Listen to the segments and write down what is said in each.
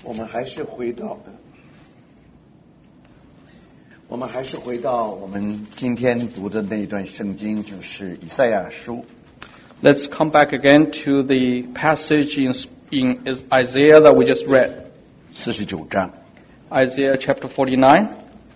我们还是回到我们今天读的那一段圣经，就是以赛亚书。 Let's come back again to the passage in Isaiah that we just read. 49章 Isaiah chapter 49,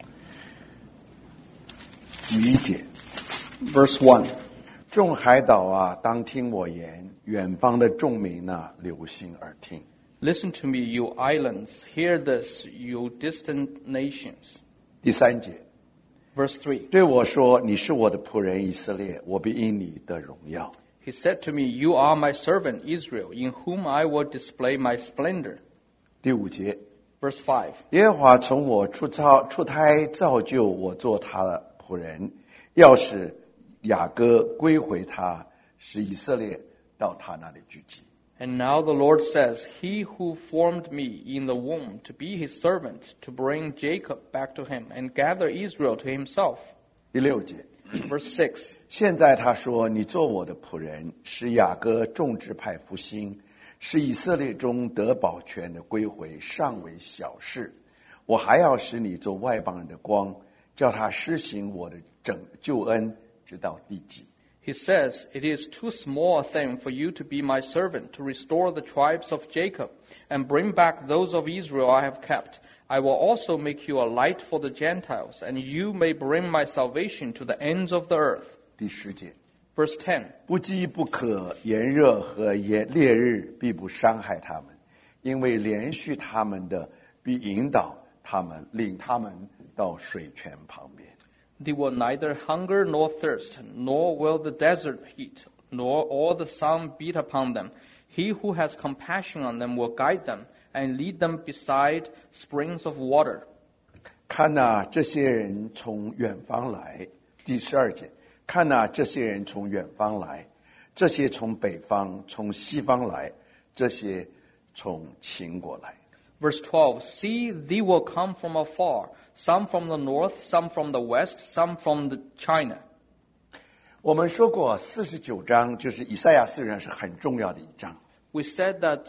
第1节， verse 1. 众海岛啊，当听我言；远方的众民啊，留心耳听。 Listen to me, you islands. Hear this, you distant nations. 第3节， Verse 3. 对我说：“你是我的仆人以色列，我必因你得荣耀。” He said to me, You are my servant Israel, in whom I will display my splendor. 第5节， Verse 5. 耶和华从我出胎造就我做他的仆人，要使雅各归回他，使以色列到他那里聚集。 And now the Lord says, He who formed me in the womb to be his servant, to bring Jacob back to him, and gather Israel to himself. 第6节， Verse 6. 现在他说：“你做我的仆人，使雅各众支派复兴，使以色列中得保全的归回，尚为小事。我还要使你做外邦人的光，叫他施行我的救恩，直到地极。” He says, It is too small a thing for you to be my servant, to restore the tribes of Jacob, and bring back those of Israel I have kept. I will also make you a light for the Gentiles, and you may bring my salvation to the ends of the earth. 第10节， Verse 10. 不饥不渴，炎热和烈日必不伤害他们，因为连续他们的必引导他们，领他们到水泉旁边。 They will neither hunger nor thirst, nor will the desert heat, nor all the sun beat upon them. He who has compassion on them will guide them, and lead them beside springs of water. 看哪，这些人从远方来。第12节，看哪，这些人从远方来，这些从北方、从西方来，这些从秦国来。 Verse 12, See, they will come from afar, some from the north, some from the west, some from China. 我们说过，49章就是以赛亚40章是很重要的一章。 We said that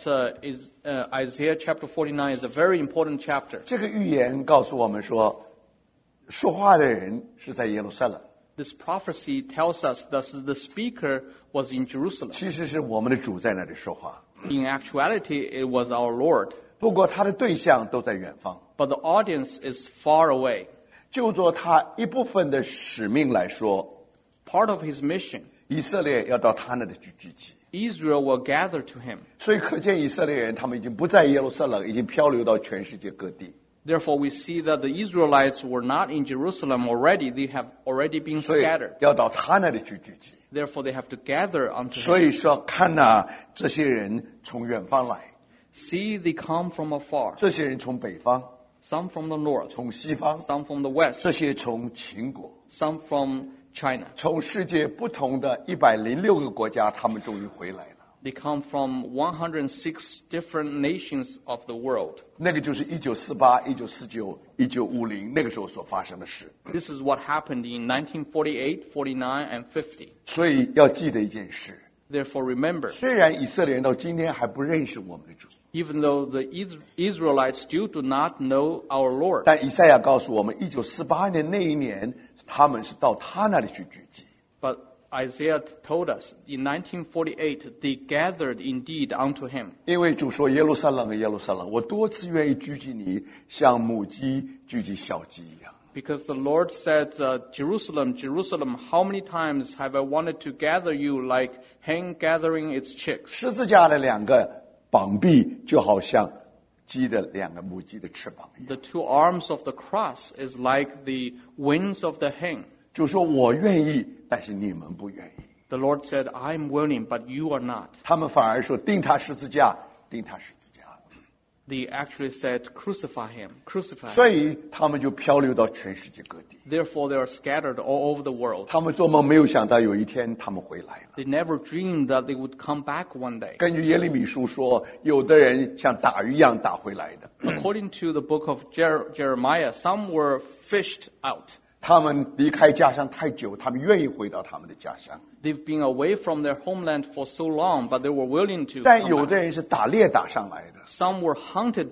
Isaiah chapter 49 is a very important chapter. 这个预言告诉我们说，说话的人是在耶路撒冷， This prophecy tells us that the speaker was in Jerusalem. 其实是我们的主在那里说话。 In actuality, it was our Lord. 不过他的对象都在远方。 But the audience is far away. 就做他一部分的使命来说， Part of his mission, 以色列要到他那里去聚集。 Israel will gather to him. 所以可见以色列人他们已经不在耶路撒冷，已经漂流到全世界各地。 Therefore, we see that the Israelites were not in Jerusalem already. They have already been 所以 scattered. 要到他那里去聚集。 Therefore, they have to gather unto 所 him. 以说，看哪，这些人从远方来， See, they come from afar. 这些人从北方， Some from the north, 从西方， some from the west, 这些从秦国， some from China. 从世界不同的106个国家，他们终于回来了。 They come from 106 different nations of the world. 那个就是1948、1949、1950那个时候所发生的事。 This is what happened in 1948, 49, and 50. 所以要记得一件事， Therefore, remember, 虽然以色列人到今天还不认识我们的主， even though the Israelites still do not know our Lord, 但以赛亚告诉我们，1948年那一年，他们是到他那里去聚集。 but Isaiah told us in 1948 they gathered indeed unto him. 因为主说：“耶路撒冷啊，耶路撒冷，我多次愿意聚集你，像母鸡聚集小鸡一样。” Because the Lord said, Jerusalem, Jerusalem, how many times have I wanted to gather you like hen gathering its chicks? 十字架的2个膀臂就好像鸡的2个母鸡的翅膀一样。 The two arms of the cross is like the wings of the hen. 主说：“我愿意，但是你们不愿意。” The Lord said, I'm willing, but you are not. 他们反而说：“钉他十字架，钉他十字架。” They actually said, crucify him, crucify 所 him. 以他们就漂流到全世界各地。 Therefore, they are scattered all over the world. 他们做梦没有想到有一天他们回来了。 They never dreamed that they would come back one day. 根据耶利米书说，有的人像打鱼一样打回来的。 According to the book of Jeremiah, some were fished out. 他们离开家乡太久，他们愿意回到他们的家乡。 They've been away from their homeland for so long, but they were willing to 但 come 有的 back. 人是打猎打上来的， Some were hunted back.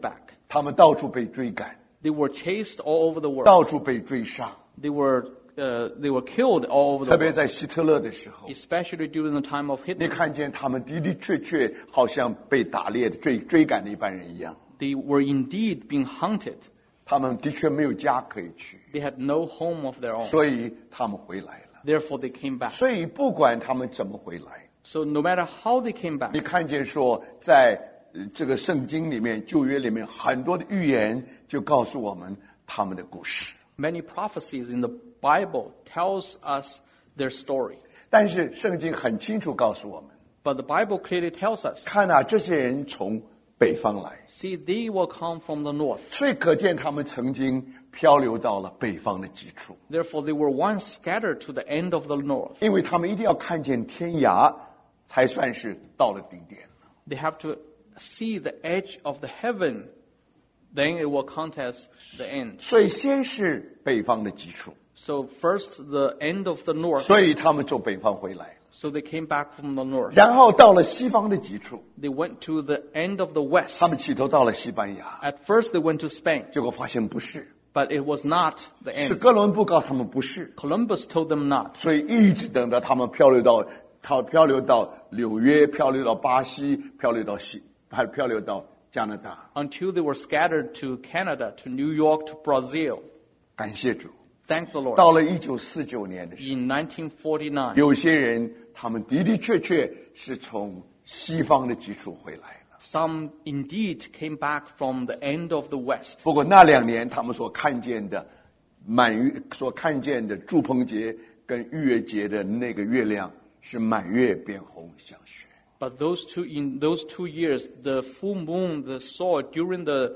他们到处被追赶， They were chased all over the world. 到处被追杀， They were killed all over the 特别 world, 在希特勒的时候， especially during the time of 你 Hitler. 看见他们的的确确好像被打猎的追赶的一般人一样， They were indeed being hunted. 他们的确没有家可以去， They had no home of their own. 所以他们回来了。 Therefore, they came back. 所以不管他们怎么回来， So no matter how they came back, 你看见说在这个圣经里面旧约里面很多的预言就告诉我们他们的故事， many prophecies in the Bible tells us their story. 但是圣经很清楚告诉我们， But the Bible clearly tells us, 看啊，这些人从北方来， see, they will come from the north. 所以可见他们曾经漂流到了北方的极处， Therefore, they were once scattered to the end of the north. 因为他们一定要看见天涯，才算是到了顶点。 They have to see the edge of the heaven, then it will count as the end. 所以先是北方的极处， So first the end of the north, 所以他们从北方回来， so they came back from the north. 然后到了西方的极处， They went to the end of the west. 他们起头到了西班牙， At first they went to Spain, 结果发现不是， but it was not the 是 end. 哥伦布告诉他们不是， Columbus told them not. 所以一直等到他们漂流到纽约，漂流到巴西，漂流到加拿大。 Until they were scattered to Canada, to New York, to Brazil. 感谢主， Thank the Lord. 到了1949年的时候， In 1949, 有些人他们的的确确是从西方的极处回来了。 some indeed came back from the end of the west. 不过那2年他们所看见的祝棚节跟逾越节的那个月亮是满月变红像雪。 But in those 2 years, the full moon they saw during the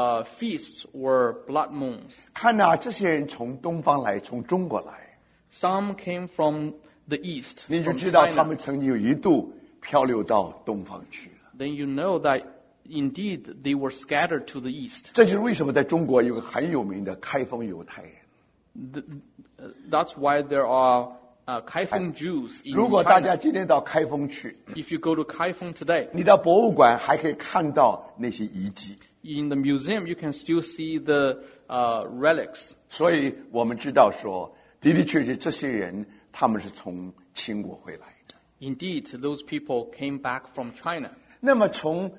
feasts were blood moons. 看啊，这些人从东方来，从中国来， Some came from the east, 你就 from 知道他 China. 们曾经有一度漂流到东方去了。 Then you know that indeed they were scattered to the east. 这就是为什么在中国有个很有名的开封犹太人。 That's why there are Kaifeng Jews in 如果大 China. 家今天到开封去， If you go to Kaifeng today, 你到博物馆还可以看到那些遗迹。 in the museum you can still see the relics. 所以我们知道说，的的确确这些人他们是从秦国回来的。 Indeed, those people came back from China. 那么从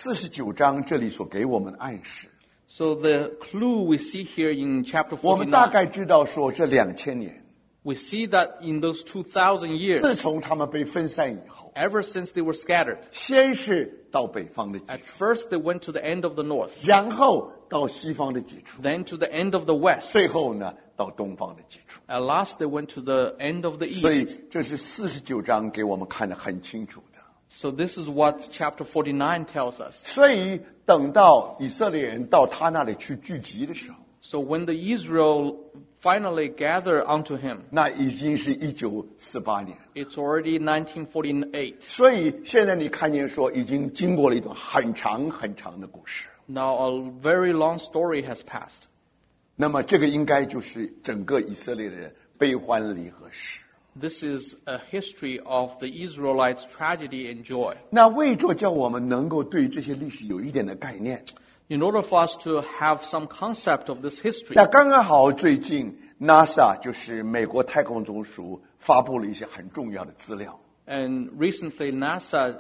49章这里所给我们的暗示， So the clue we see here in chapter 我们大 49, 概知道说这2000年， we see that in those 2,000 years, 自从他们被分散以后， ever since they were scattered, 先是到北方的极 at 处， first they went to the end of the north, 然后到西方的极处， then to the end of the west. 最后呢到东方的极处。 At last they went to the end of the 所以 east. 这是49章给我们看得很清楚的。 So this is what chapter 49 tells us. 所以等到以色列人到他那里去聚集的时候， So when the Israel finally gather unto him, 那已经是1948年。 it's already 1948. 所以现在你看见说，已经经过了一段很长很长的故事。 Now a very long story has passed. 那么这个应该就是整个以色列的悲欢离合史。 This is a history of the Israelites' tragedy and joy. 那为着叫我们能够对这些历史有一点的概念， In order for us to have some concept of this history, 那刚刚好最近 NASA 就是美国太空总署发布了一些很重要的资料。 and recently NASA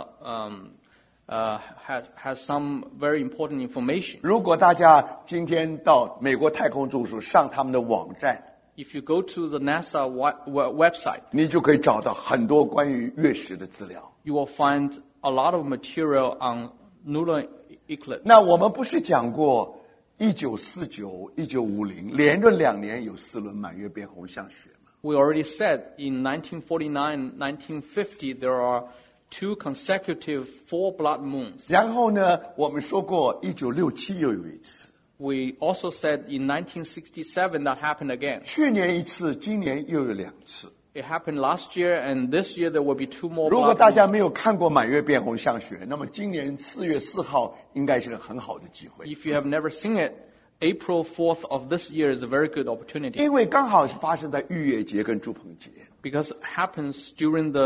has some very important information. 如果大家今天到美国太空总署上他们的网站， If you go to the NASA website, 你就可以找到很多关于月食的资料。 you will find a lot of material on lunar eclipse. 那我们不是讲过1949、1950连着2年有4轮满月变红像雪吗？ We already said in 1949, 1950, there are 2 consecutive full blood moons. 然后呢，我们说过1967又有一次， We also said in 1967 that happened again. 去年一次，今年又有2次。 It happened last year, and this year there will be 2 more 如果 blood 大家 moons. 没有看过满月变红像雪，那么今年4月4号应该是个很好的机会， If you have never seen it, April 4th of this year is a very good opportunity 因为刚好是发生在逾越节跟祝棚节。 because it happens during the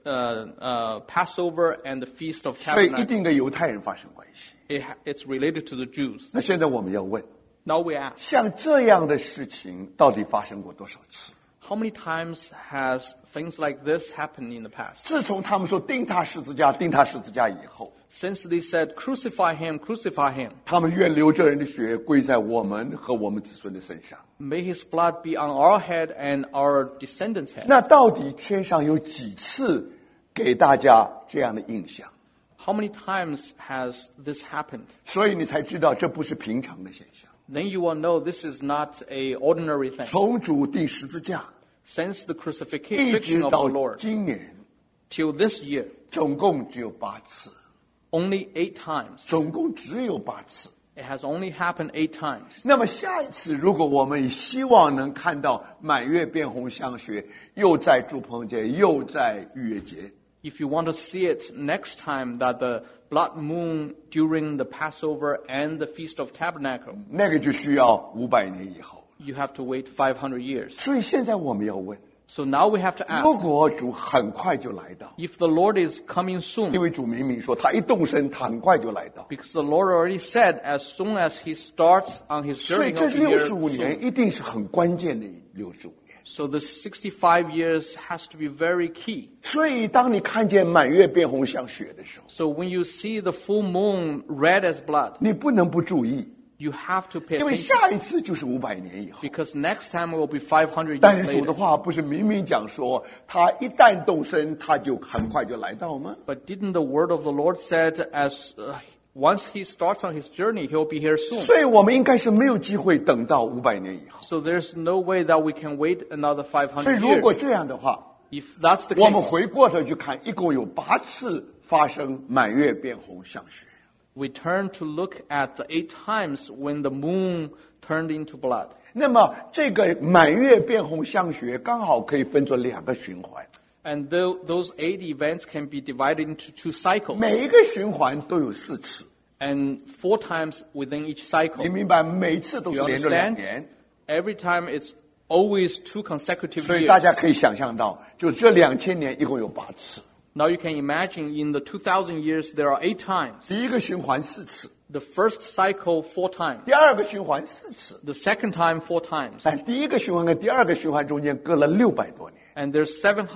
Passover and the Feast of 所以一 Tabernacles. 定跟犹太人发生关系。 It's related to the Jews. 那现在我们要问， Now we ask, 像这样的事情到底发生过多少次？ how many times has things like this happened in the past? 自从他们说钉他十字架以后， Since they said, crucify him, crucify him, 他们愿流这人的血归在我们和我们子孙的身上。 may his blood be on our head and our descendants' head. 那到底天上有几次给大家这样的印象？ How many times has this happened? 所以你才知道这不是平常的现象。 Then you will know this is not a ordinary thing. 从主钉十字架 Since the 一 crucifixion 直 of 到 our Lord 今年， till this year, 总共只有8次， only 8 times. 总共只有8次。 It has only happened 8 times. 那么下一次，如果我们希望能看到满月变红相学，又在祝棚节，又在逾越节， If you want to see it next time that the blood moon during the Passover and the Feast of Tabernacle, 那个就需要500年以后。 you have to wait 500 years. 所以现在我们要问： So now we have to 如 ask, 果主很快就来到， if the Lord is coming 因 soon, 为主明明说他一动身，他很快就来到， because the Lord already said as soon as he starts on his 所以 journey 这 of the year 65 soon. 年一定是很关键的65年。 So the 65 years has to be very key. 所以当你看见满月变红像血的时候， So when you see the full moon red as blood, 你不能不注意， you have to pay 因为 attention 下一次就是500年以后。 because next time it will be 500 但 years 是主的 later. 话不是明明讲说，他一旦动身，他就很快就来到吗？ But didn't the word of the Lord said as once he starts on his journey, he'll be here soon. 所以我们应该是没有机会等到500年以后。 So there's no way that we can wait another 所以 500 如果 years. 这样的话， If that's the 我们 case, 回过头去看，一共有8次发生满月变红像血。 we turn to look at the 8 times when the moon turned into blood. 那么这个满月变红像血刚好可以分作2个循环， And those 8 events can be divided into 2 cycles. 每一个循环都有4次。 And 4 times within each cycle. 你明白？每次都是 You 连着2 understand? 年， Every time it's always 2 consecutive 所以大家 years. 可以想象到，就这2000年一共有8次。 Now you can imagine in the 2000 years there are 8 times. 第一个循环4次， The first cycle 4 times. 第二个循环4次， The second time 4 times. 但第一个循环跟第二个循环中间隔了600多年， And there's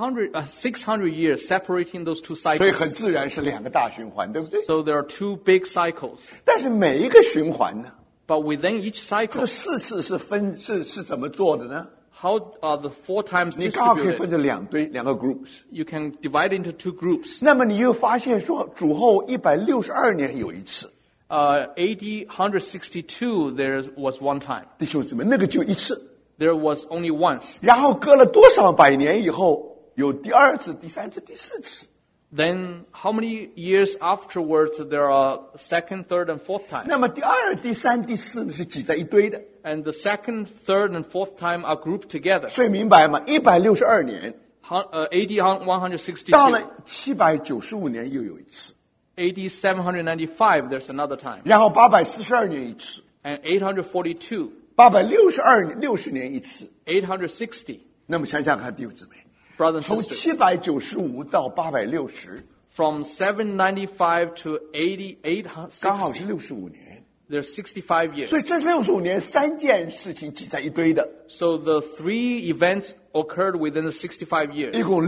600 years separating those 2 所以 cycles. 很自然是2个大循环，对不对？ So there are 2 big cycles. 但是每一个循环呢， But within each 这 cycle, 4次是怎么做的呢？ how are the 4 times 你刚好可以分 distributed? 成2个 groups。 You can divide into 2 groups. 那么你又发现说，主后162年有一次， AD 162, there was 1 time. 弟兄姊妹，那个就一次。 There was only once. 然后隔了多少百年以后，有第2次、第3次、第4次。 Then how many years afterwards there are 2nd, 3rd, and 4th time? 那么第2、第3、第4呢是挤在一堆的， And the 2nd, 3rd, and 4th time are grouped together. 所以明白吗？162年 AD 到 162. 了795年又有一次， AD 795, there's another time. 然后842年一次 And 842, ，860年一次。 860. 那么想想看，弟兄姊妹， Brothers and 从 sisters, 795到860， from 795 to 刚好是 8860, 65年。 there's 65 years. 所以这65年3件事情挤在一堆的， So the 3 events occurred within the 65 years. 一共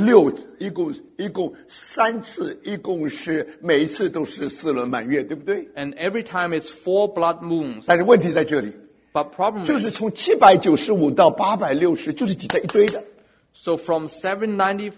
3次，一共是每一次都是4轮满月，对不对？ And every time it's 4 blood moons. 但是问题在这里， But problem 就 is, 是从795到860，就是挤在一堆的。 so from 795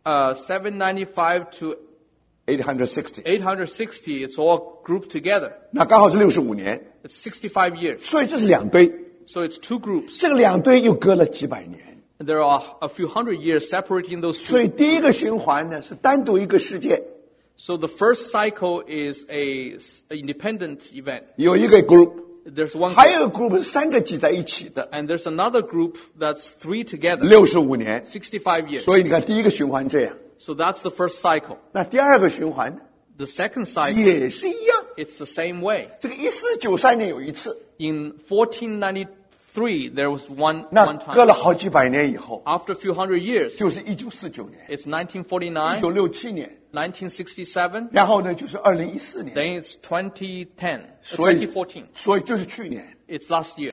to 860， 860, it's all grouped together. 那刚好是65年， It's 65 years. 所以这是2堆， So it's 2 groups. 这个2堆又隔了几百年， And there are a few hundred years separating those 所 2. 以第一个循环呢是单独一个事件， So the first cycle is a independent event. 有一个 group， There's one 还 group. 有一个 group 是3个挤在一起的， And there's another group that's 3 together. 65年。 65 years. 所以你看第一个循环这样， So that's the first cycle. 那第二个循环呢 The second cycle, 也是一样。 it's the same way. 这个1493年有一次， In 1493, 1963, there was one 那 time. 隔了好几百年以后， After a few hundred years, 就是1949年、 it's 1949, 1967年， 1967, 然后呢就是2014年， then it's 2010, 所以 2014. 所以就是去年。 It's last year.